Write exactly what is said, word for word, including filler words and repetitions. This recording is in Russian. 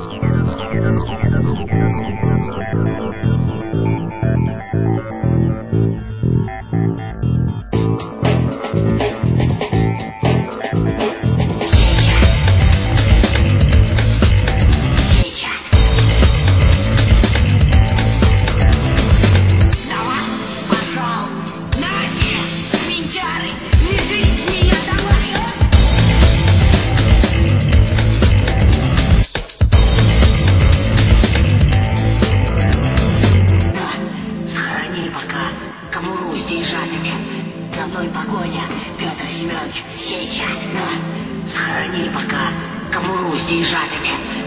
За мной погоня, Петр Семенович, сеча. Сохранили пока кобуру с деньжатами.